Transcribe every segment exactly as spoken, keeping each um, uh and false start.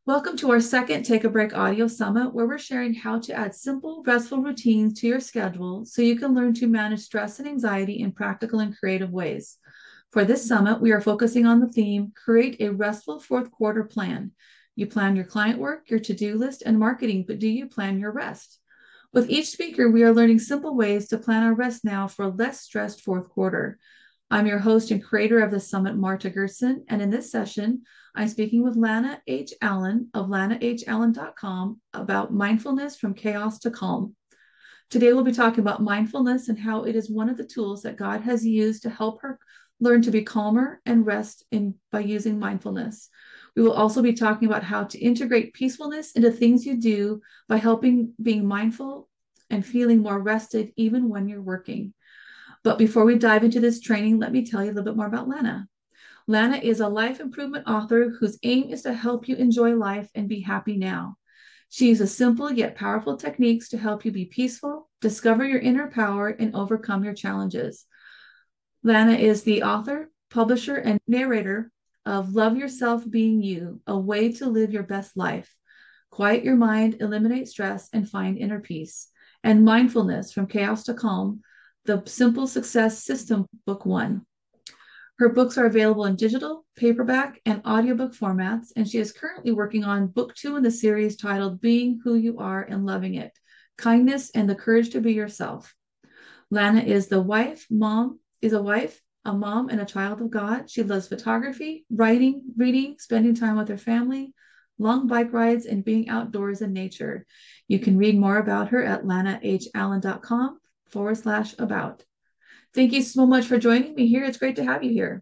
Welcome to our second Take a Break audio summit, where we're sharing how to add simple, restful routines to your schedule so you can learn to manage stress and anxiety in practical and creative ways. For this summit, we are focusing on the theme Create a Restful Fourth Quarter Plan. You plan your client work, your to do list, and marketing, but do you plan your rest? With each speaker, we are learning simple ways to plan our rest now for a less stressed fourth quarter. I'm your host and creator of the summit, Marta Gerson, and in this session, I'm speaking with Lana H. Allen of lana h allen dot com about mindfulness from chaos to calm. Today, we'll be talking about mindfulness and how it is one of the tools that God has used to help her learn to be calmer and rest in by using mindfulness. We will also be talking about how to integrate peacefulness into things you do by helping being mindful and feeling more rested even when you're working. But before we dive into this training, let me tell you a little bit more about Lana. Lana is a life improvement author whose aim is to help you enjoy life and be happy now. She uses simple yet powerful techniques to help you be peaceful, discover your inner power, and overcome your challenges. Lana is the author, publisher, and narrator of Love Yourself Being You, a way to live your best life. Quiet your mind, eliminate stress, and find inner peace. And Mindfulness from Chaos to Calm, the Simple Success System, Book One. Her books are available in digital, paperback, and audiobook formats, and she is currently working on book two in the series titled Being Who You Are and Loving It, Kindness and the Courage to Be Yourself. Lana is the wife, mom, is a wife, a mom, and a child of God. She loves photography, writing, reading, spending time with her family, long bike rides, and being outdoors in nature. You can read more about her at lana h allen dot com forward slash about. Thank you so much for joining me here. It's great to have you here.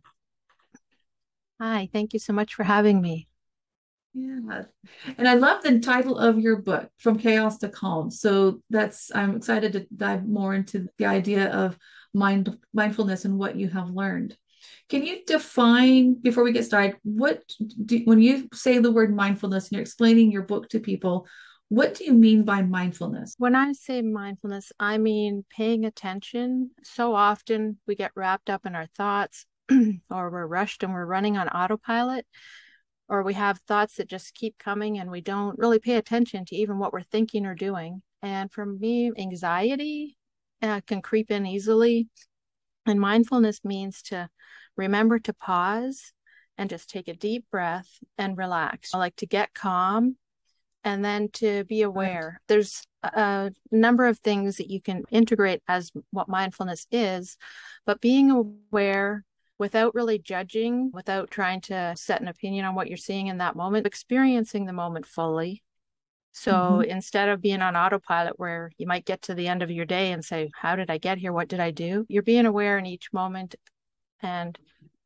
Hi, thank you so much for having me. Yeah. And I love the title of your book, From Chaos to Calm. So that's, I'm excited to dive more into the idea of mind mindfulness and what you have learned. Can you define, before we get started, what do, when you say the word mindfulness and you're explaining your book to people, what do you mean by mindfulness? When I say mindfulness, I mean paying attention. So often we get wrapped up in our thoughts, or we're rushed and we're running on autopilot, or we have thoughts that just keep coming and we don't really pay attention to even what we're thinking or doing. And for me, anxiety uh, can creep in easily. And mindfulness means to remember to pause and just take a deep breath and relax, like to get calm and then to be Right. aware. There's a number of things that you can integrate as what mindfulness is, but being aware without really judging, without trying to set an opinion on what you're seeing in that moment, experiencing the moment fully. So Mhm. instead of being on autopilot where you might get to the end of your day and say, how did I get here? What did I do? You're being aware in each moment and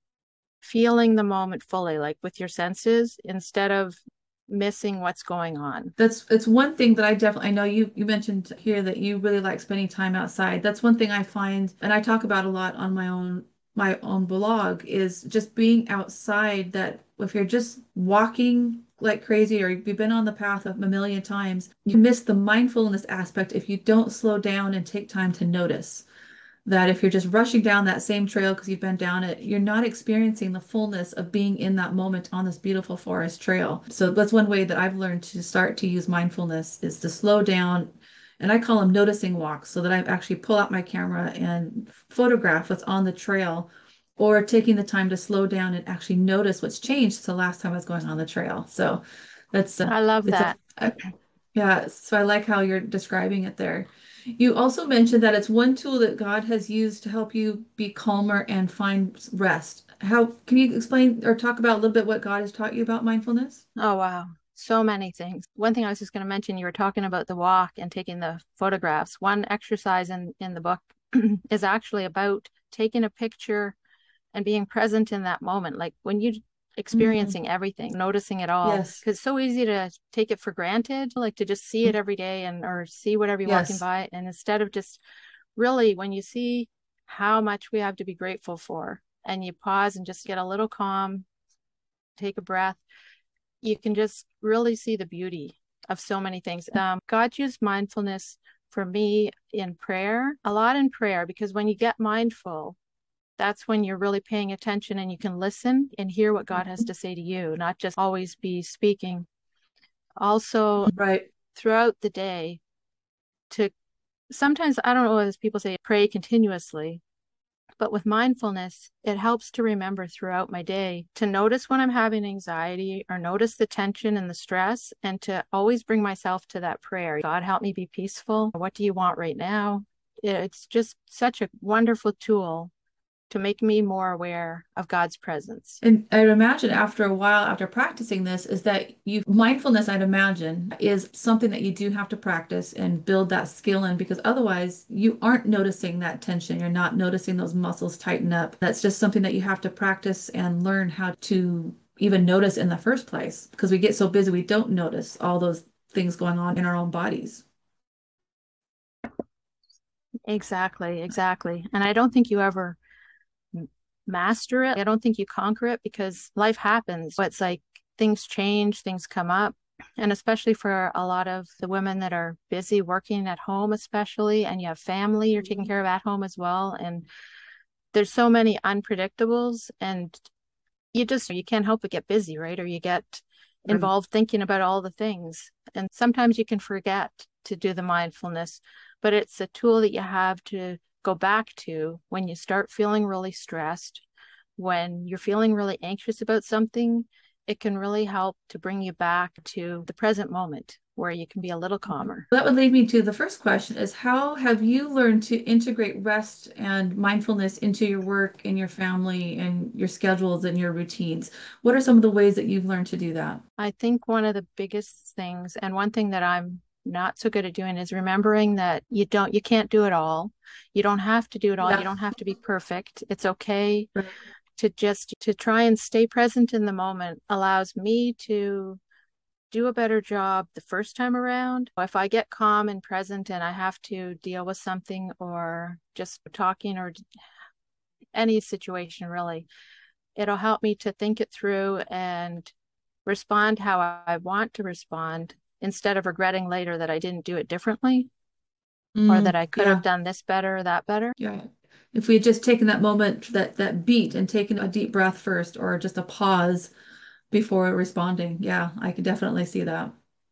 feeling the moment fully, like with your senses, instead of missing what's going on. That's it's one thing that I definitely I know you you mentioned here that you really like spending time outside. That's one thing I find and I talk about a lot on my own my own blog is just being outside that if you're just walking like crazy or you've been on the path of a million times, you miss the mindfulness aspect if you don't slow down and take time to notice that if you're just rushing down that same trail because you've been down it, you're not experiencing the fullness of being in that moment on this beautiful forest trail. So that's one way that I've learned to start to use mindfulness is to slow down. And I call them noticing walks so that I actually pull out my camera and photograph what's on the trail or taking the time to slow down and actually notice what's changed since the last time I was going on the trail. So that's uh, I love it's a that. uh, yeah, so I like how you're describing it there. You also mentioned that it's one tool that God has used to help you be calmer and find rest. How can you explain or talk about a little bit what God has taught you about mindfulness? Oh, wow. So many things. One thing I was just going to mention, you were talking about the walk and taking the photographs. One exercise in, in the book is actually about taking a picture and being present in that moment. Like when you Mm, experiencing everything, noticing it all, yes. because it's so easy to take it for granted, like to just see it Mm, every day and or see whatever you're walking yes. by. And instead of just really when you see how much we have to be grateful for and you pause and just get a little calm, take a breath, you can just really see the beauty of so many things. Um, God used mindfulness for me in prayer, a lot in prayer, because when you get mindful, that's when you're really paying attention and you can listen and hear what God has Mhm. to say to you, not just always be speaking. Also, Right. throughout the day, to sometimes, I don't know, as people say, pray continuously. But with mindfulness, it helps to remember throughout my day to notice when I'm having anxiety or notice the tension and the stress, and to always bring myself to that prayer. God, help me be peaceful. What do you want right now? It's just such a wonderful tool to make me more aware of God's presence. And I'd imagine after a while, after practicing this, is that you mindfulness, I'd imagine, is something that you do have to practice and build that skill in because otherwise you aren't noticing that tension. You're not noticing those muscles tighten up. That's just something that you have to practice and learn how to even notice in the first place because we get so busy we don't notice all those things going on in our own bodies. Exactly, exactly. And I don't think you ever master it. I don't think you conquer it because life happens. It's like things change, things come up. And especially for a lot of the women that are busy working at home, especially, and you have family you're taking care of at home as well. And there's so many unpredictables, and you just, you can't help but get busy, right? Or you get Right. involved thinking about all the things. And sometimes you can forget to do the mindfulness, but it's a tool that you have to go back to when you start feeling really stressed, when you're feeling really anxious about something. It can really help to bring you back to the present moment where you can be a little calmer. That would lead me to the first question is how have you learned to integrate rest and mindfulness into your work and your family and your schedules and your routines? What are some of the ways that you've learned to do that? I think one of the biggest things, and one thing that I'm not so good at doing, is remembering that you don't, you can't do it all. You don't have to do it all. You Yeah. don't have to be perfect. It's okay Right. to just to try and stay present in the moment. Allows me to do a better job the first time around. If I get calm and present and I have to deal with something or just talking or any situation really, it'll help me to think it through and respond how I want to respond instead of regretting later that I didn't do it differently or that Mm, I could have yeah. done this better or that better. Yeah. If we had just taken that moment, that that beat and taken a deep breath first or just a pause before responding. Yeah, I can definitely see that.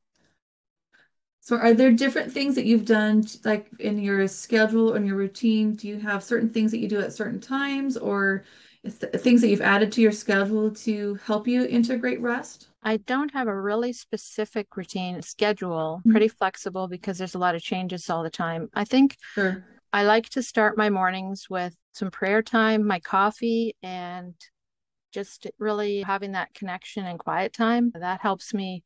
So are there different things that you've done like in your schedule and your routine? Do you have certain things that you do at certain times or th things that you've added to your schedule to help you integrate rest? I don't have a really specific routine schedule, Mhm. pretty flexible because there's a lot of changes all the time. I think Sure. I like to start my mornings with some prayer time, my coffee, and just really having that connection and quiet time. That helps me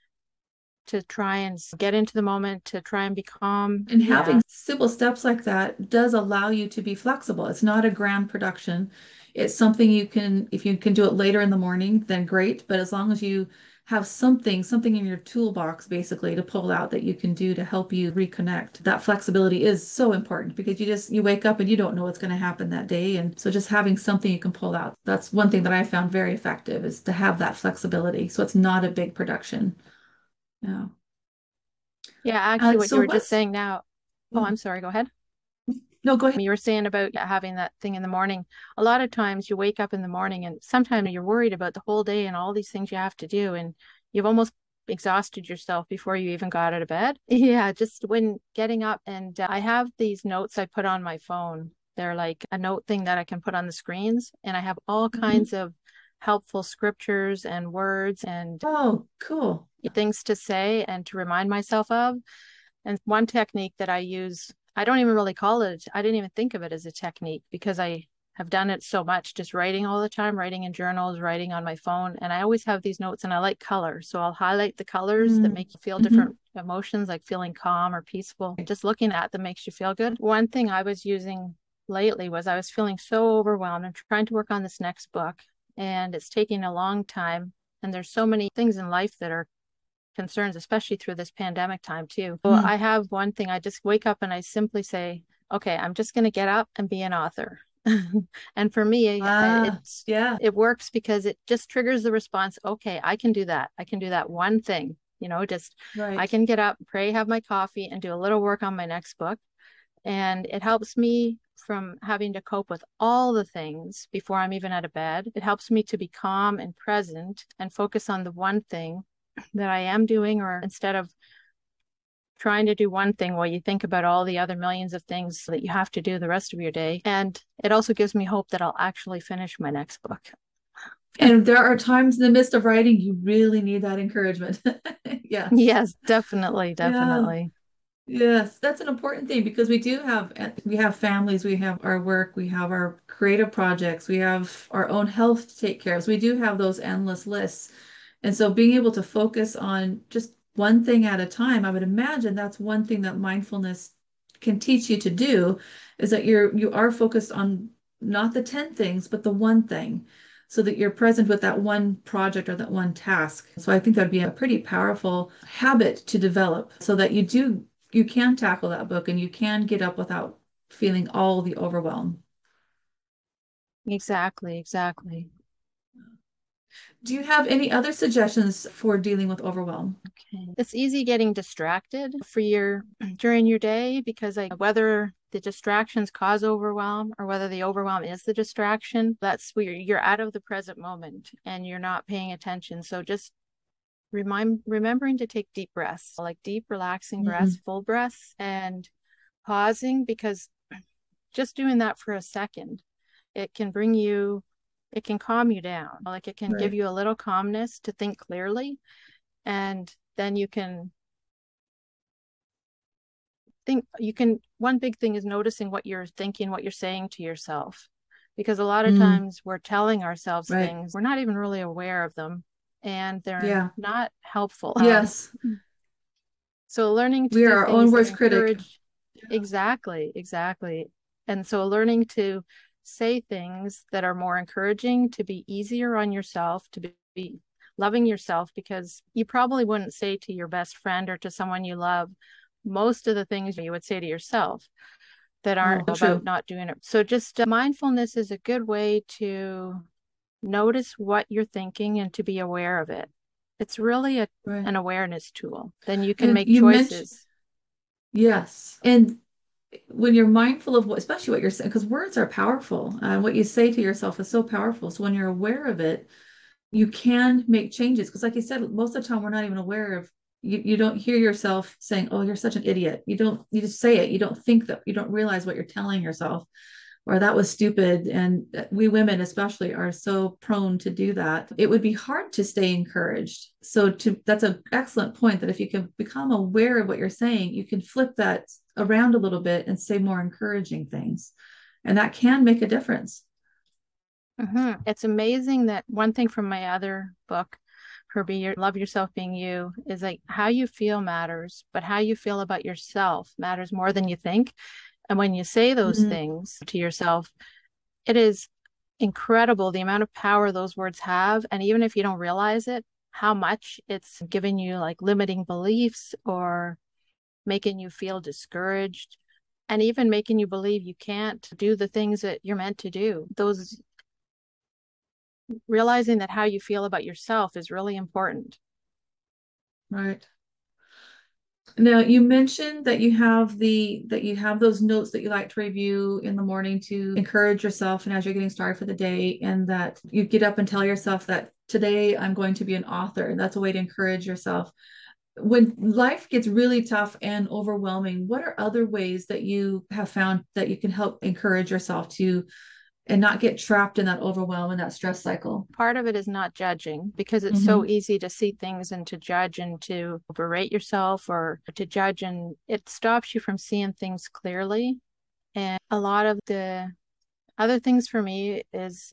to try and get into the moment, to try and be calm. And Yeah. having simple steps like that does allow you to be flexible. It's not a grand production. It's something you can, if you can do it later in the morning, then great. But as long as you have something, something in your toolbox basically to pull out that you can do to help you reconnect, that flexibility is so important because you just, you wake up and you don't know what's going to happen that day. And so just having something you can pull out, that's one thing that I found very effective is to have that flexibility. So it's not a big production. Yeah. Yeah, actually, Uh, what you so were just what's, saying now. Oh, I'm sorry, go ahead. no, go ahead. You were saying about having that thing in the morning. A lot of times you wake up in the morning and sometimes you're worried about the whole day and all these things you have to do, and you've almost exhausted yourself before you even got out of bed. Yeah, just when getting up. And uh, I have these notes I put on my phone. They're like a note thing that I can put on the screens, and I have all Mhm. kinds of helpful scriptures and words and Oh, cool. things to say and to remind myself of. And one technique that I use, I don't even really call it, I didn't even think of it as a technique because I have done it so much, just writing all the time, writing in journals, writing on my phone. And I always have these notes and I like color. So I'll highlight the colors that Mm. make you feel Hmm. different emotions, like feeling calm or peaceful. Just looking at them makes you feel good. One thing I was using lately was I was feeling so overwhelmed and trying to work on this next book. And it's taking a long time. And there's so many things in life that are concerns, especially through this pandemic time too. So Mm. I have one thing, I just wake up and I simply say, okay, I'm just going to get up and be an author. And for me, Ah, it's yeah, it works because it just triggers the response, okay, I can do that. I can do that one thing, you know, just I right. can get up, pray, have my coffee, and do a little work on my next book. And it helps me from having to cope with all the things before I'm even out of bed. It helps me to be calm and present and focus on the one thing that I am doing, or instead of trying to do one thing while you think about all the other millions of things that you have to do the rest of your day. And it also gives me hope that I'll actually finish my next book. And there are times in the midst of writing, you really need that encouragement. Yes. Yes, definitely, Yeah. definitely. Yes, that's an important thing because we do have we have families, we have our work, we have our creative projects, we have our own health to take care of. So we do have those endless lists. And so being able to focus on just one thing at a time, I would imagine that's one thing that mindfulness can teach you to do is that you're you are focused on not the ten things, but the one thing, so that you're present with that one project or that one task. So I think that'd be a pretty powerful habit to develop so that you do you can tackle that book and you can get up without feeling all the overwhelm. Exactly, exactly. Do you have any other suggestions for dealing with overwhelm? Okay. It's easy getting distracted for your during your day because like whether the distractions cause overwhelm or whether the overwhelm is the distraction, that's where you're out of the present moment and you're not paying attention. So just remind remembering to take deep breaths, like deep relaxing breaths, Mm, full breaths, and pausing, because just doing that for a second, it can bring you it can calm you down. Like it can give right. you a little calmness to think clearly, and then you can think you can one big thing is noticing what you're thinking, what you're saying to yourself, because a lot of Mm, times we're telling ourselves right. things we're not even really aware of them, and they're Yeah. not helpful. um Yes. so learning to We are do our own things that worst critic. encourage, exactly, exactly. And so learning to say things that are more encouraging, to be easier on yourself, to be, be loving yourself, because you probably wouldn't say to your best friend or to someone you love most of the things you would say to yourself that aren't Oh, about true. not doing it. So just uh, mindfulness is a good way to notice what you're thinking and to be aware of it. It's really a, Right. an awareness tool. Then you can And make you mentioned, choices. yes. And when you're mindful of what, especially what you're saying, because words are powerful, uh, what you say to yourself is so powerful. So when you're aware of it, you can make changes. Because, like you said, most of the time we're not even aware of. You, you don't hear yourself saying, "Oh, you're such an idiot." You don't. You just say it. You don't think that. You don't realize what you're telling yourself, or that was stupid. And we women, especially, are so prone to do that. It would be hard to stay encouraged. So, to that's an excellent point. That if you can become aware of what you're saying, you can flip that around a little bit and say more encouraging things, and that can make a difference. Mm-hmm. It's amazing that one thing from my other book, for Be Your Love Yourself Being You, is like how you feel matters, but how you feel about yourself matters more than you think. And when you say those Mm, things to yourself, it is incredible the amount of power those words have. And even if you don't realize it, how much it's giving you like limiting beliefs or making you feel discouraged and even making you believe you can't do the things that you're meant to do. Those realizing that how you feel about yourself is really important. right. Now, you mentioned that you have the that you have those notes that you like to review in the morning to encourage yourself and as you're getting started for the day, and that you get up and tell yourself that today I'm going to be an author. And that's a way to encourage yourself. When life gets really tough and overwhelming, what are other ways that you have found that you can help encourage yourself to and not get trapped in that overwhelm and that stress cycle? Part of it is not judging, because it's so Mm-hmm. easy to see things and to judge and to berate yourself or to judge, and it stops you from seeing things clearly. And a lot of the other things for me is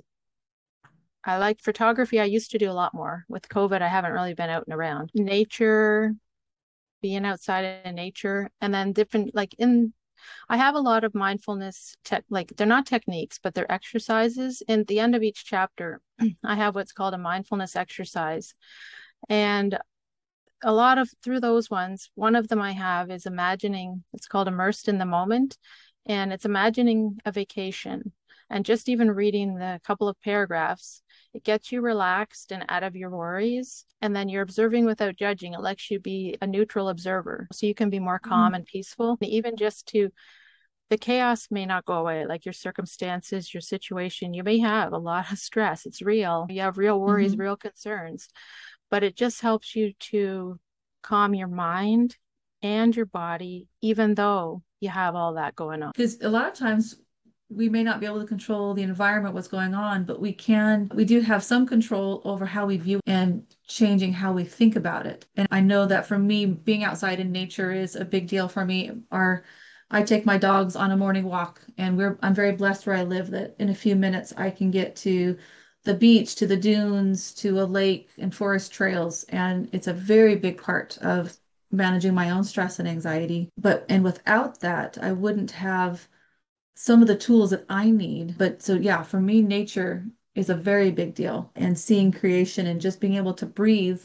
I like photography. I used to do a lot more. With COVID, I haven't really been out and around. Nature, being outside in nature, and then different, like in I have a lot of mindfulness tech, like they're not techniques, but they're exercises. And at the end of each chapter, I have what's called a mindfulness exercise. And a lot of through those ones, one of them I have is imagining, it's called Immersed in the Moment. And it's imagining a vacation. And just even reading the couple of paragraphs, it gets you relaxed and out of your worries. And then you're observing without judging. It lets you be a neutral observer. So you can be more calm and peaceful. Even just to the chaos may not go away, like your circumstances, your situation. You may have a lot of stress. It's real. You have real worries, Mm-hmm. real concerns. but it just helps you to calm your mind and your body, even though you have all that going on. Because a lot of times we may not be able to control the environment, what's going on, but we can, we do have some control over how we view and changing how we think about it. And I know that for me, being outside in nature is a big deal for me. Our, I take my dogs on a morning walk, and we're, I'm very blessed where I live that in a few minutes I can get to the beach, to the dunes, to a lake and forest trails. And it's a very big part of managing my own stress and anxiety. But, and without that, I wouldn't have some of the tools that I need. But so, yeah, for me, nature is a very big deal. And seeing creation and just being able to breathe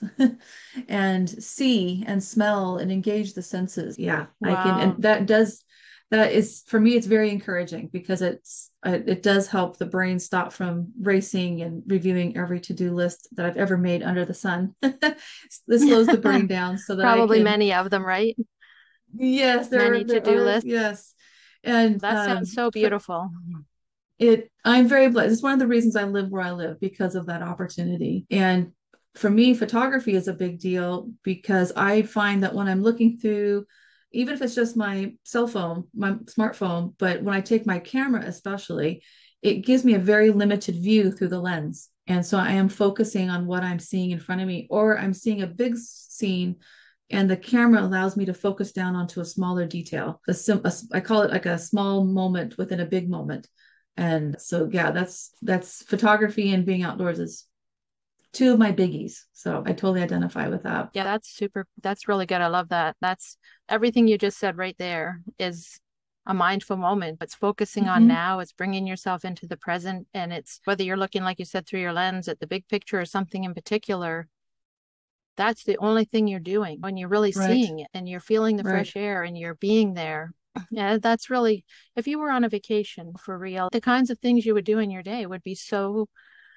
and see and smell and engage the senses. Yeah, wow. I can. And that does, that is, for me, it's very encouraging because it's, it does help the brain stop from racing and reviewing every to-do list that I've ever made under the sun. This slows the brain down so that probably I can, many of them, right? Yes, there, many there to-do are, lists. yes. And that sounds um, so beautiful. It, I'm very blessed. It's one of the reasons I live where I live, because of that opportunity. And for me, photography is a big deal because I find that when I'm looking through, even if it's just my cell phone, my smartphone, but when I take my camera, especially, it gives me a very limited view through the lens. And so I am focusing on what I'm seeing in front of me, or I'm seeing a big scene and the camera allows me to focus down onto a smaller detail. A sim- a, I call it like a small moment within a big moment. And so, yeah, that's that's photography and being outdoors is two of my biggies. So I totally identify with that. Yeah, that's super. That's really good. I love that. That's everything you just said right there is a mindful moment. It's focusing mm-hmm. on now. It's bringing yourself into the present. And it's whether you're looking, like you said, through your lens at the big picture or something in particular, that's the only thing you're doing when you're really right. seeing it and you're feeling the right. fresh air and you're being there. Yeah, that's really, if you were on a vacation for real, the kinds of things you would do in your day would be so,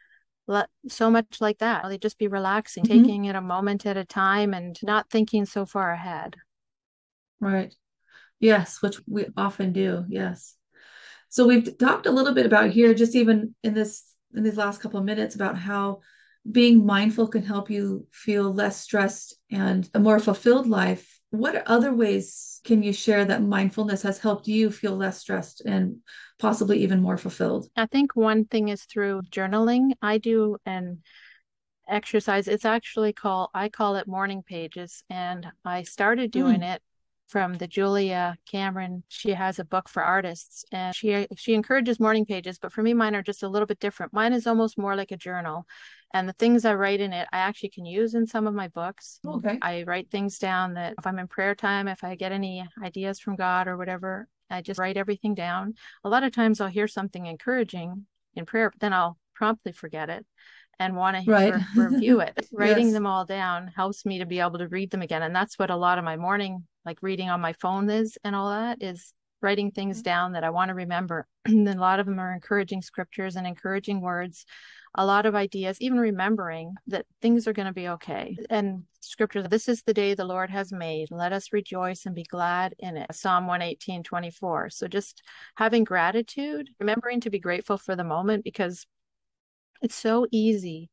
so much like that. They'd just be relaxing, mm-hmm. taking it a moment at a time and not thinking so far ahead. Right. Yes, which we often do. Yes. So we've talked a little bit about here, just even in this, in these last couple of minutes, about how being mindful can help you feel less stressed and a more fulfilled life. What other ways can you share that mindfulness has helped you feel less stressed and possibly even more fulfilled? I think one thing is through journaling. I do an exercise. It's actually called, I call it morning pages. And I started doing mm. it from the Julia Cameron. She has a book for artists and she she encourages morning pages, but for me, mine are just a little bit different. Mine is almost more like a journal. And the things I write in it, I actually can use in some of my books. Okay. I write things down that if I'm in prayer time, if I get any ideas from God or whatever, I just write everything down. A lot of times I'll hear something encouraging in prayer, but then I'll promptly forget it and want to right. re- review it. Writing yes. them all down helps me to be able to read them again. And that's what a lot of my morning, like reading on my phone is and all that, is writing things down that I want to remember. And then a lot of them are encouraging scriptures and encouraging words, a lot of ideas, even remembering that things are going to be okay. And scripture, this is the day the Lord has made. Let us rejoice and be glad in it. Psalm one eighteen, twenty-four. So just having gratitude, remembering to be grateful for the moment, because it's so easy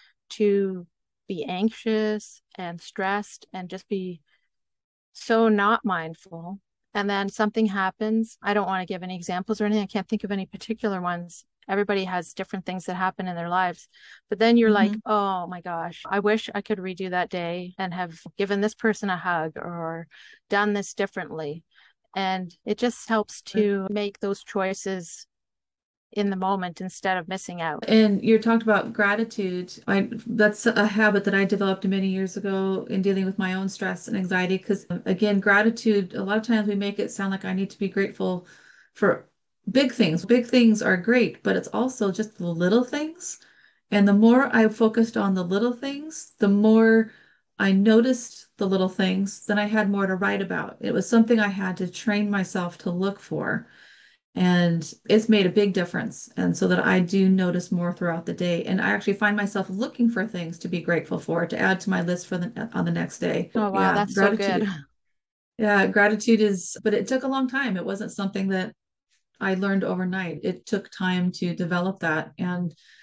to be anxious and stressed and just be so not mindful. And then something happens. I don't want to give any examples or anything. I can't think of any particular ones. Everybody has different things that happen in their lives. But then you're mm-hmm. like, oh my gosh, I wish I could redo that day and have given this person a hug or done this differently. And it just helps to make those choices in the moment instead of missing out. And you talked about gratitude. I that's a habit that I developed many years ago in dealing with my own stress and anxiety. Because again, gratitude, a lot of times we make it sound like I need to be grateful for big things. Big things are great, but it's also just the little things. And the more I focused on the little things, the more I noticed the little things, then I had more to write about. It was something I had to train myself to look for. And it's made a big difference. And so that I do notice more throughout the day. And I actually find myself looking for things to be grateful for, to add to my list for the on the next day. Oh, wow. Yeah, that's gratitude. So good. Yeah, gratitude is, but it took a long time. It wasn't something that I learned overnight. It took time to develop that. And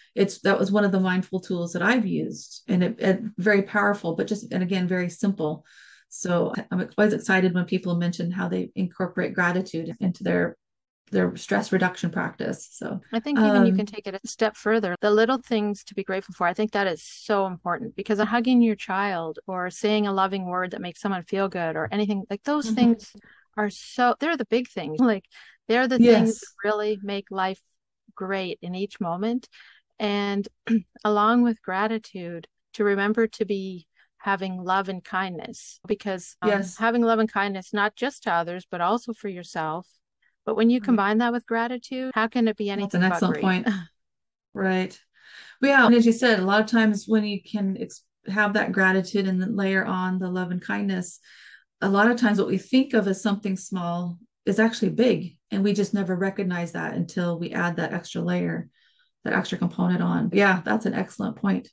it's that was one of the mindful tools that I've used, and it, it very powerful, but just and again very simple. So I'm always excited when people mention how they incorporate gratitude into their their stress reduction practice. So I think even you can um, take it a step further. The little things to be grateful for. I think that is so important because hugging your child or saying a loving word that makes someone feel good or anything like those mhm. things are so, they're the big things. Like they're the things that Yes, really make life great in each moment. And along with gratitude, to remember to be having love and kindness because um, yes, having love and kindness, not just to others, but also for yourself. But when you right. combine that with gratitude, how can it be That's an anything but excellent great? point. Right. Well, yeah, and as you said, a lot of times when you can ex- have that gratitude and then layer on the love and kindness, a lot of times what we think of as something small is actually big, and we just never recognize that until we add that extra layer, that extra component on. Yeah, that's an excellent point.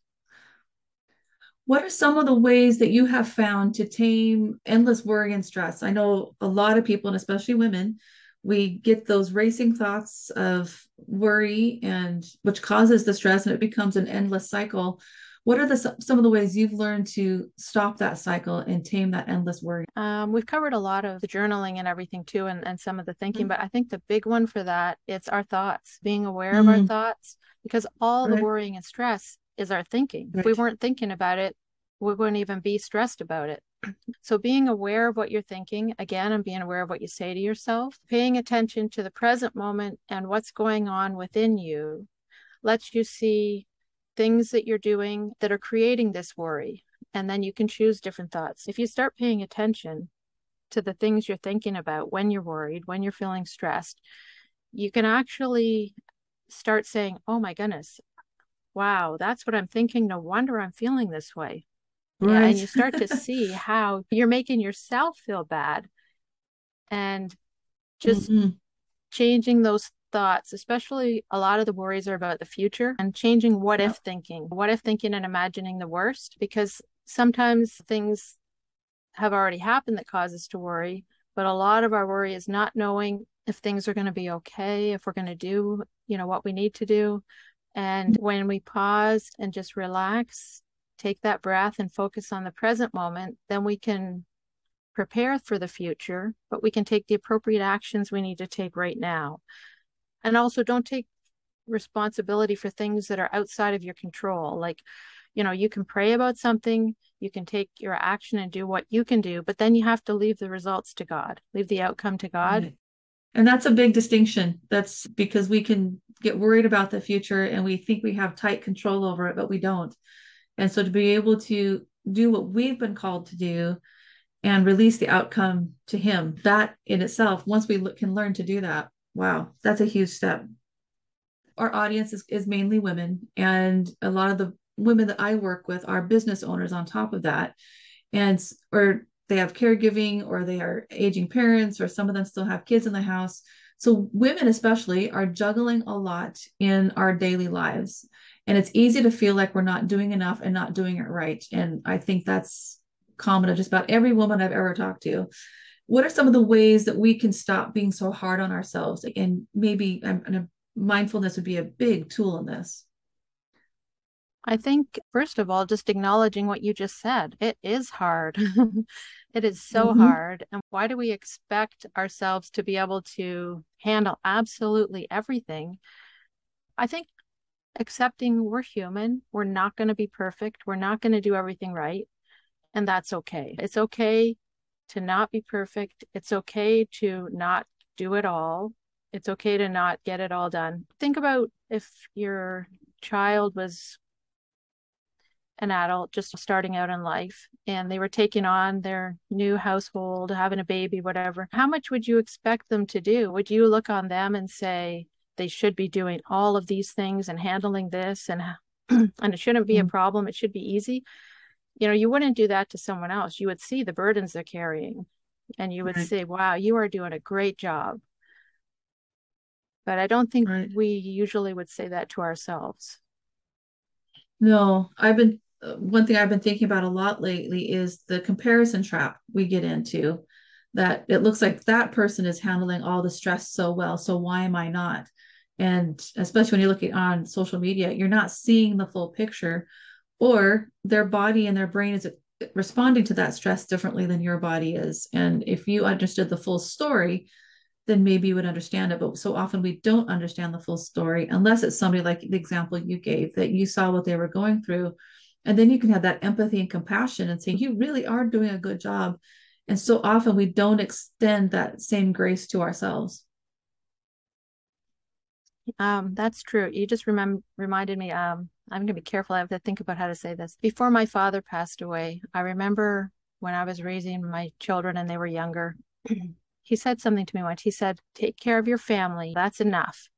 What are some of the ways that you have found to tame endless worry and stress? I know a lot of people, and especially women, we get those racing thoughts of worry and which causes the stress and it becomes an endless cycle. What are the some of the ways you've learned to stop that cycle and tame that endless worry? Um, we've covered a lot of the journaling and everything too, and, and some of the thinking, Mhm. but I think the big one for that, it's our thoughts, being aware of our Mm, thoughts, because all the right, worrying and stress is our thinking. If we right. weren't thinking about it, we wouldn't even be stressed about it. So being aware of what you're thinking, again, and being aware of what you say to yourself, paying attention to the present moment and what's going on within you lets you see things that you're doing that are creating this worry. And then you can choose different thoughts. If you start paying attention to the things you're thinking about when you're worried, when you're feeling stressed, you can actually start saying, oh my goodness, wow, that's what I'm thinking. No wonder I'm feeling this way. Yeah. And you Right. start to see how you're making yourself feel bad and just Mhm. changing those thoughts, especially a lot of the worries are about the future and changing what Yeah. if thinking, what if thinking and imagining the worst, because sometimes things have already happened that cause us to worry. But a lot of our worry is not knowing if things are going to be okay, if we're going to do, you know, what we need to do. And when we pause and just relax, take that breath and focus on the present moment, then we can prepare for the future, but we can take the appropriate actions we need to take right now. And also don't take responsibility for things that are outside of your control. Like, you know, you can pray about something, you can take your action and do what you can do, but then you have to leave the results to God, leave the outcome to God. Right. And that's a big distinction. That's because we can get worried about the future and we think we have tight control over it, but we don't. And so to be able to do what we've been called to do and release the outcome to Him, that in itself, once we can learn to do that, wow, that's a huge step. Our audience is, is mainly women, and a lot of the women that I work with are business owners on top of that. And or they have caregiving or they are aging parents or some of them still have kids in the house. So women especially are juggling a lot in our daily lives. And it's easy to feel like we're not doing enough and not doing it right. And I think that's common to just about every woman I've ever talked to. What are some of the ways that we can stop being so hard on ourselves? And maybe um, mindfulness would be a big tool in this. I think, first of all, just acknowledging what you just said. It is hard. It is so Mm-hmm. hard. And why do we expect ourselves to be able to handle absolutely everything? I think accepting we're human, we're not going to be perfect, we're not going to do everything right. And that's okay. It's okay to not be perfect. It's okay to not do it all. It's okay to not get it all done. Think about if your child was an adult just starting out in life and they were taking on their new household, having a baby, whatever. How much would you expect them to do? Would you look on them and say they should be doing all of these things and handling this and and it shouldn't be a problem, it should be easy? You know, you wouldn't do that to someone else. You would see the burdens they're carrying and you would Right, say, wow, you are doing a great job. But I don't think right. we usually would say that to ourselves. No, I've been, uh, one thing I've been thinking about a lot lately is the comparison trap we get into, that it looks like that person is handling all the stress so well. So why am I not? And especially when you're looking on social media, you're not seeing the full picture, or their body and their brain is responding to that stress differently than your body is. And if you understood the full story, then maybe you would understand it. But so often we don't understand the full story unless it's somebody like the example you gave, that you saw what they were going through. And then you can have that empathy and compassion and say, you really are doing a good job. And so often we don't extend that same grace to ourselves. Um, that's true. You just remem reminded me, um, I'm going to be careful. I have to think about how to say this. Before my father passed away, I remember when I was raising my children and they were younger, he said something to me once. He said, take care of your family. That's enough.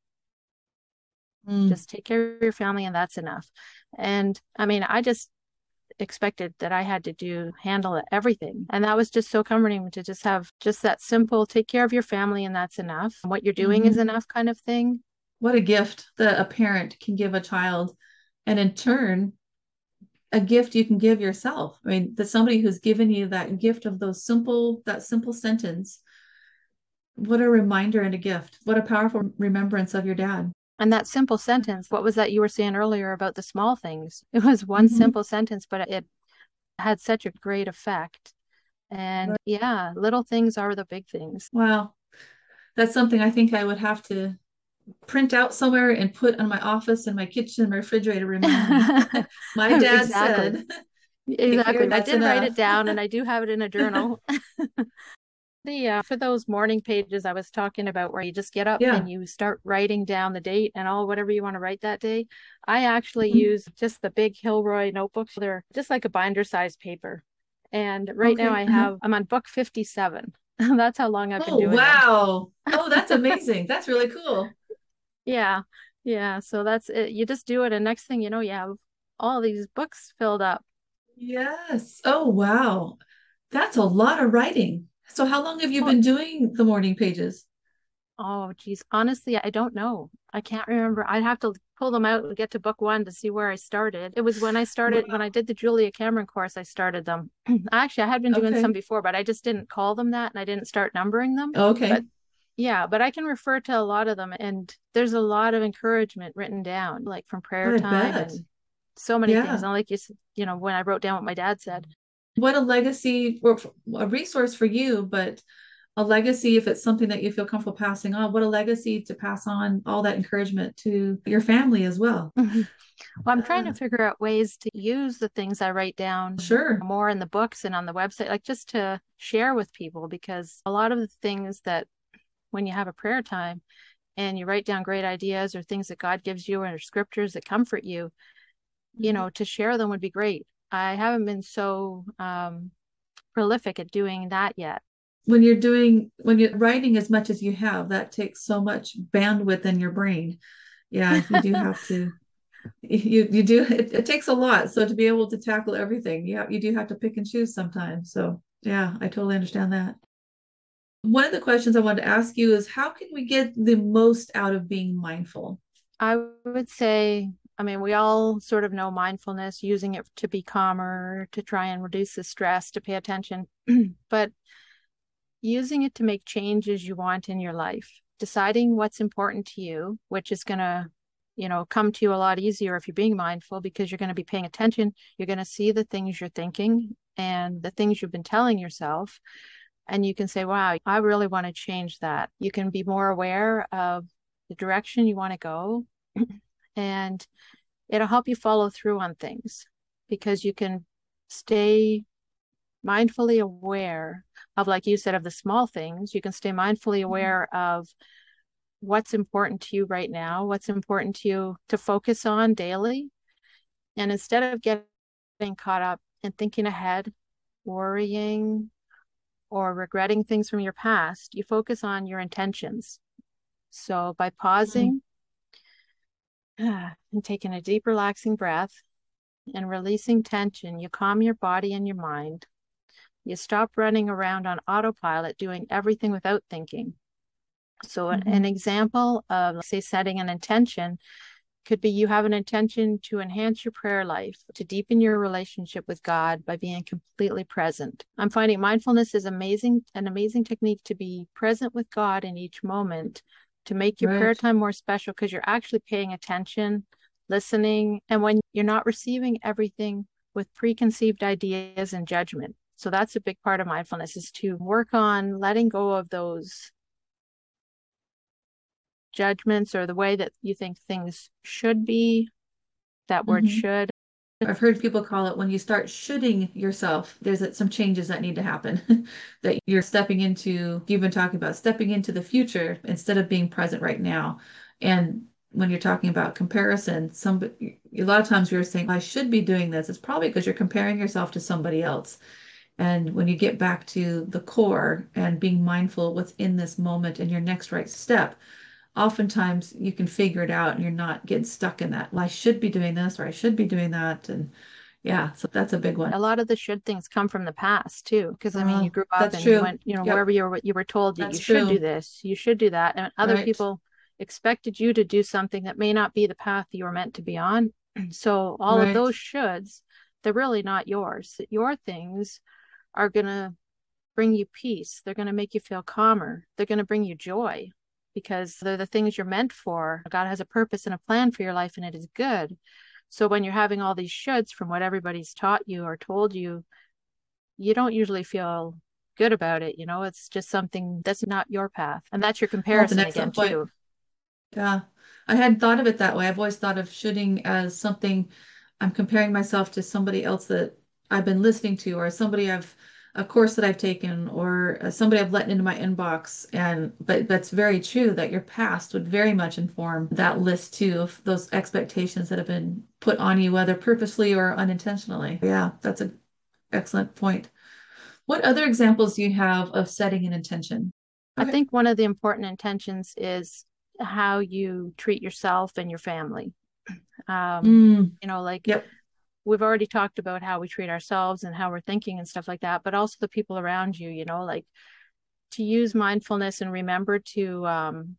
Mm. Just take care of your family and that's enough. And I mean, I just expected that I had to do, handle everything. And that was just so comforting to just have just that simple, take care of your family and that's enough. What you're doing mm-hmm. is enough kind of thing. What a gift that a parent can give a child. And in turn, a gift you can give yourself. I mean, that somebody who's given you that gift of those simple, that simple sentence. What a reminder and a gift. What a powerful remembrance of your dad. And that simple sentence, what was that you were saying earlier about the small things? It was one mm-hmm. simple sentence, but it had such a great effect. And right. yeah, little things are the big things. Wow. That's something I think I would have to print out somewhere and put on my office and my kitchen, my refrigerator. Remind me. My dad exactly. said. Exactly. I did enough. Write it down and I do have it in a journal. The uh, for those morning pages I was talking about, where you just get up yeah. and you start writing down the date and all whatever you want to write that day, I actually mm-hmm. use just the big Hilroy notebooks. They're just like a binder size paper. And right okay. now I have uh-huh. I'm on book fifty-seven. That's how long I've been oh, doing it. Wow. Oh, that's amazing. That's really cool. Yeah. Yeah. So that's it. You just do it. And next thing you know, you have all these books filled up. Yes. Oh, wow. That's a lot of writing. So how long have you been doing the morning pages? Oh, geez. Honestly, I don't know. I can't remember. I'd have to pull them out and get to book one to see where I started. It was when I started, wow. when I did the Julia Cameron course, I started them. Actually, I had been doing okay. some before, but I just didn't call them that and I didn't start numbering them. Okay. But yeah, but I can refer to a lot of them, and there's a lot of encouragement written down, like from prayer I time bet. and so many yeah. things. And like you said, you know, when I wrote down what my dad said. What a legacy, or a resource for you, but a legacy, if it's something that you feel comfortable passing on, what a legacy to pass on all that encouragement to your family as well. Mm-hmm. Well, I'm trying to figure out ways to use the things I write down sure. more in the books and on the website, like just to share with people, because a lot of the things that when you have a prayer time and you write down great ideas or things that God gives you or scriptures that comfort you, mm-hmm. you know, to share them would be great. I haven't been so um, prolific at doing that yet. When you're doing, when you're writing as much as you have, that takes so much bandwidth in your brain. Yeah, you do have to, you you do, it, it takes a lot. So to be able to tackle everything, yeah, you do have to pick and choose sometimes. So yeah, I totally understand that. One of the questions I wanted to ask you is, how can we get the most out of being mindful? I would say, I mean, we all sort of know mindfulness, using it to be calmer, to try and reduce the stress, to pay attention, but using it to make changes you want in your life, deciding what's important to you, which is going to, you know, come to you a lot easier if you're being mindful, because you're going to be paying attention. You're going to see the things you're thinking and the things you've been telling yourself. And you can say, wow, I really want to change that. You can be more aware of the direction you want to go. And it'll help you follow through on things, because you can stay mindfully aware of, like you said, of the small things. You can stay mindfully aware mm-hmm. of what's important to you right now, what's important to you to focus on daily. And instead of getting caught up in thinking ahead, worrying, or regretting things from your past, you focus on your intentions. So by pausing mm-hmm. and taking a deep, relaxing breath and releasing tension, you calm your body and your mind. You stop running around on autopilot, doing everything without thinking. So mm-hmm. an example of, say, setting an intention could be, you have an intention to enhance your prayer life, to deepen your relationship with God by being completely present. I'm finding mindfulness is amazing, an amazing technique to be present with God in each moment, to make your prayer Right. time more special because you're actually paying attention, listening, and when you're not receiving everything with preconceived ideas and judgment. So that's a big part of mindfulness, is to work on letting go of those judgments or the way that you think things should be. That word Mm-hmm. should. I've heard people call it when you start shoulding yourself, there's some changes that need to happen. That you're stepping into, you've been talking about stepping into the future instead of being present right now. And when you're talking about comparison, some a lot of times we are saying, I should be doing this. It's probably because you're comparing yourself to somebody else. And when you get back to the core and being mindful what's in this moment and your next right step, oftentimes you can figure it out and you're not getting stuck in that. Well, I should be doing this or I should be doing that. And yeah, so that's a big one. A lot of the should things come from the past too, because I mean, Uh, you grew up that's and you true. went, you know, Yep, wherever you were, you were told that you that's should do true. this, you should do that, and other Right, people expected you to do something that may not be the path you were meant to be on. So all of right. those shoulds, they're really not yours. Your things are going to bring you peace. They're going to make you feel calmer. They're going to bring you joy because they're the things you're meant for. God has a purpose and a plan for your life, and it is good. So when you're having all these shoulds from what everybody's taught you or told you, you don't usually feel good about it. You know, it's just something that's not your path. And that's your Oh, that's an comparison again, excellent point. too. Yeah. I hadn't thought of it that way. I've always thought of shooting as something I'm comparing myself to somebody else that I've been listening to, or somebody I've a course that I've taken, or uh, somebody I've let into my inbox. And but that's very true that your past would very much inform that list too of those expectations that have been put on you, whether purposely or unintentionally. Yeah, that's an excellent point. What other examples do you have of setting an intention? I Okay. think one of the important intentions is how you treat yourself and your family. Um, Mm, you know, like yep. we've already talked about how we treat ourselves and how we're thinking and stuff like that, but also the people around you, you know, like to use mindfulness and remember to um,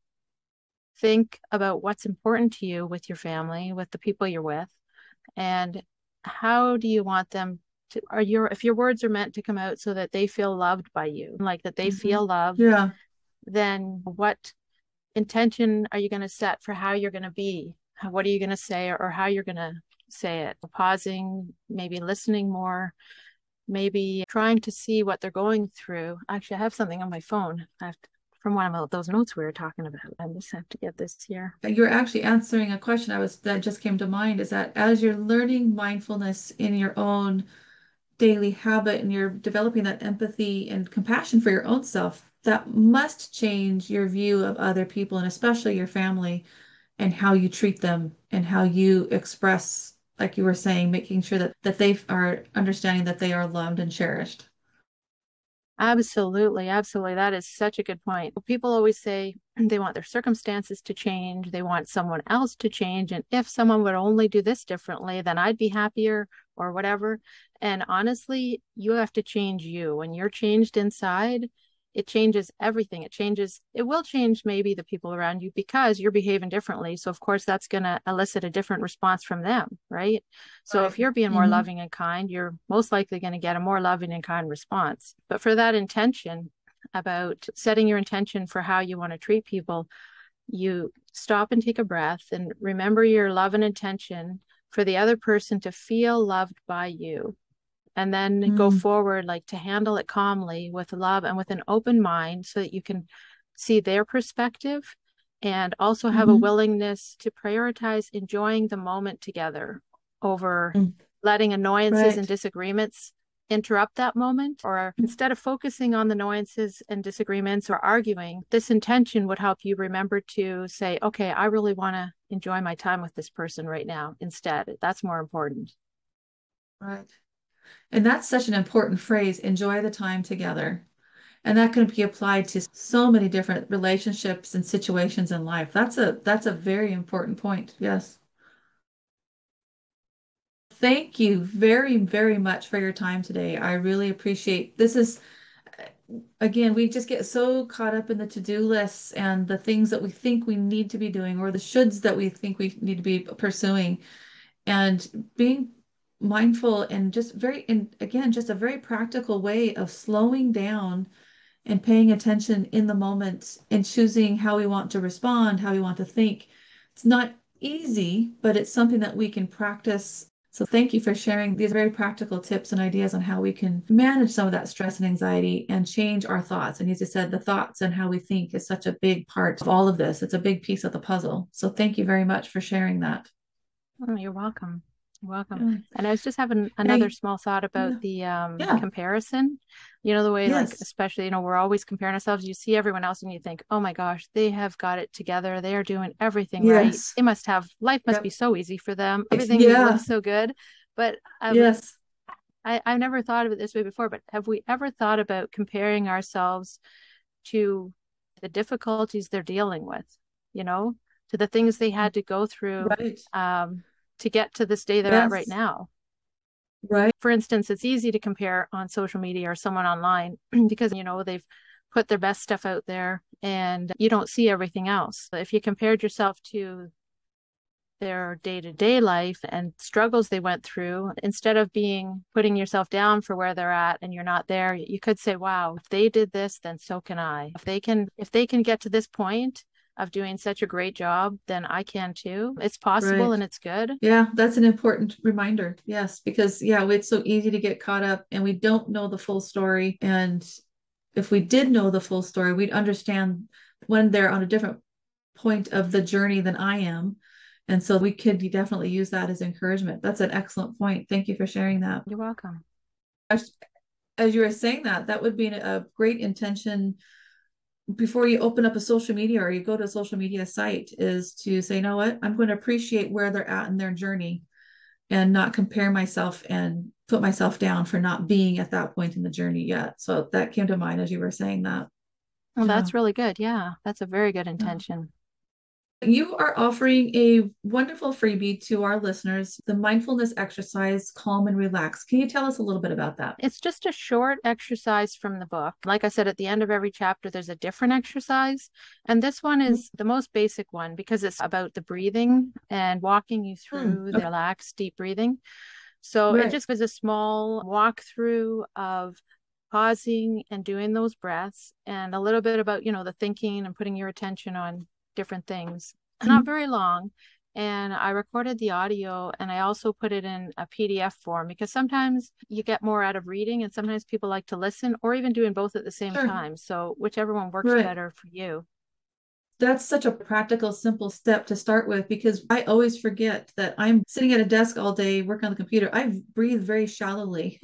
think about what's important to you with your family, with the people you're with, and how do you want them to, are your, if your words are meant to come out so that they feel loved by you, like that they Mhm. feel loved, Yeah. then what intention are you going to set for how you're going to be? What are you going to say, or how you're going to say it? Pausing, maybe listening more, maybe trying to see what they're going through. Actually, I have something on my phone. I have to, from one of those notes we were talking about. I just have to get this here. You're actually answering a question I was that just came to mind is that as you're learning mindfulness in your own daily habit and you're developing that empathy and compassion for your own self, that must change your view of other people and especially your family and how you treat them and how you express, like you were saying, making sure that that they are understanding that they are loved and cherished. Absolutely, absolutely. That is such a good point. People always say they want their circumstances to change, they want someone else to change. And if someone would only do this differently, then I'd be happier or whatever. And honestly, you have to change you. When you're changed inside, it changes everything. It changes, it will change maybe the people around you because you're behaving differently. So, of course, that's going to elicit a different response from them, right? So, Right. if you're being more Hmm. loving and kind, you're most likely going to get a more loving and kind response. But for that intention, about setting your intention for how you want to treat people, you stop and take a breath and remember your love and intention for the other person to feel loved by you, and then go Mm, forward, like to handle it calmly with love and with an open mind so that you can see their perspective and also have a hmm. willingness to prioritize enjoying the moment together over Mm, letting annoyances and right. disagreements interrupt that moment. Or instead of focusing on the annoyances and disagreements or arguing, this intention would help you remember to say, okay, I really want to enjoy my time with this person right now instead. That's more important. Right. And that's such an important phrase, enjoy the time together. And that can be applied to so many different relationships and situations in life. That's a that's a very important point. Yes. Thank you very, very much for your time today. I really appreciate this is again, we just get so caught up in the to-do lists and the things that we think we need to be doing or the shoulds that we think we need to be pursuing. And being mindful and just very, and again, just a very practical way of slowing down and paying attention in the moment and choosing how we want to respond, how we want to think. It's not easy, but it's something that we can practice. So thank you for sharing these very practical tips and ideas on how we can manage some of that stress and anxiety and change our thoughts. And as you said, the thoughts and how we think is such a big part of all of this. It's a big piece of the puzzle. So thank you very much for sharing that. Oh, you're welcome. You're welcome. Yeah. And I was just having another I, small thought about yeah. the um, Yeah. comparison. You know, the way, like, Yes. especially, you know, we're always comparing ourselves. You see everyone else and you think, oh my gosh, they have got it together. They are doing everything right. Yes. They must have, life must Yep. be so easy for them. Everything Yeah. looks so good. But I was, Yes. I, I've never thought of it this way before, but have we ever thought about comparing ourselves to the difficulties they're dealing with, you know, to the things they had to go through Right. um, to get to this day they're at right Yes. now? Right. For instance, it's easy to compare on social media or someone online because, you know, they've put their best stuff out there and you don't see everything else. If you compared yourself to their day-to-day life and struggles they went through, instead of being putting yourself down for where they're at and you're not there, you could say, wow, if they did this, then so can I. If they can, if they can get to this point of doing such a great job, then I can too. It's possible Right. and it's good. Yeah, that's an important reminder. Yes, because yeah, it's so easy to get caught up and we don't know the full story. And if we did know the full story, we'd understand when they're on a different point of the journey than I am. And so we could definitely use that as encouragement. That's an excellent point. Thank you for sharing that. You're welcome. As, as you were saying that, that would be a great intention before you open up a social media or you go to a social media site, is to say, you know what, I'm going to appreciate where they're at in their journey and not compare myself and put myself down for not being at that point in the journey yet. So that came to mind as you were saying that. Well, Yeah. that's really good. Yeah, that's a very good Yeah. intention. You are offering a wonderful freebie to our listeners, the mindfulness exercise, Calm and Relax. Can you tell us a little bit about that? It's just a short exercise from the book. Like I said, at the end of every chapter, there's a different exercise. And this one is the most basic one because it's about the breathing and walking you Hmm. through the Okay. relaxed, deep breathing. So it Right. just was a small walkthrough of pausing and doing those breaths and a little bit about, you know, the thinking and putting your attention on different things. Not very long. And I recorded the audio and I also put it in a P D F form because sometimes you get more out of reading and sometimes people like to listen or even doing both at the same Sure. time. So whichever one works Right. better for you. That's such a practical, simple step to start with because I always forget that I'm sitting at a desk all day working on the computer. I breathe very shallowly.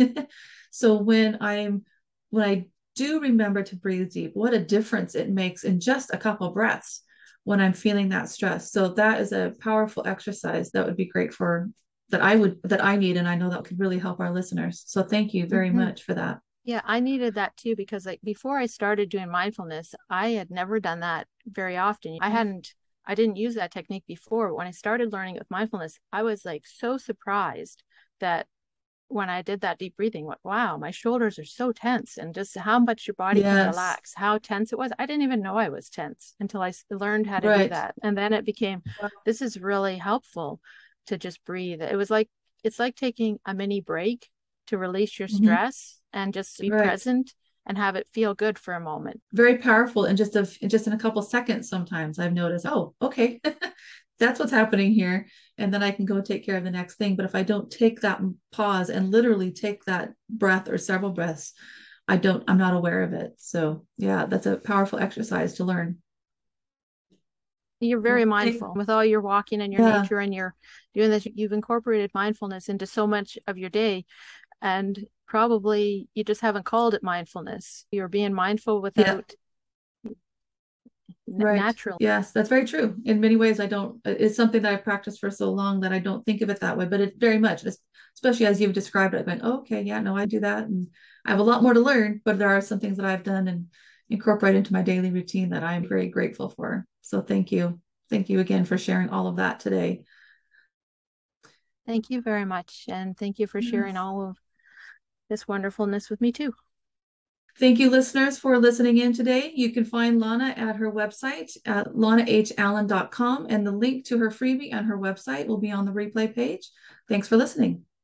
So when I'm when I do remember to breathe deep, what a difference it makes in just a couple breaths when I'm feeling that stress. So that is a powerful exercise that would be great for that I would that I need, and I know that could really help our listeners. So thank you very Mm-hmm. much for that. Yeah, I needed that too because like before I started doing mindfulness, I had never done that very often. I hadn't I didn't use that technique before. But when I started learning with mindfulness, I was like so surprised that when I did that deep breathing, like, wow, my shoulders are so tense and just how much your body can Yes. relax, how tense it was. I didn't even know I was tense until I learned how to do Right. that. And then it became, this is really helpful to just breathe. It was like, it's like taking a mini break to release your Mhm. stress and just be Right. present and have it feel good for a moment. Very powerful and just a just in a couple seconds sometimes I've noticed, oh, okay, that's what's happening here. And then I can go take care of the next thing. But if I don't take that pause and literally take that breath or several breaths, I don't, I'm not aware of it. So yeah, that's a powerful exercise to learn. You're very Well, thank, mindful with all your walking and your yeah, nature and you're doing this. You've incorporated mindfulness into so much of your day. And probably you just haven't called it mindfulness. You're being mindful yeah, without n- right. natural. Yes, that's very true. In many ways, I don't, it's something that I've practiced for so long that I don't think of it that way, but it very much, especially as you've described it, I'm going, oh, okay, yeah, no, I do that. And I have a lot more to learn, but there are some things that I've done and incorporate into my daily routine that I'm very grateful for. So thank you. Thank you again for sharing all of that today. Thank you very much. And thank you for sharing Yes. all of this wonderfulness with me too. Thank you, listeners, for listening in today. You can find Lana at her website at lana h allen dot com, and the link to her freebie and her website will be on the replay page. Thanks for listening.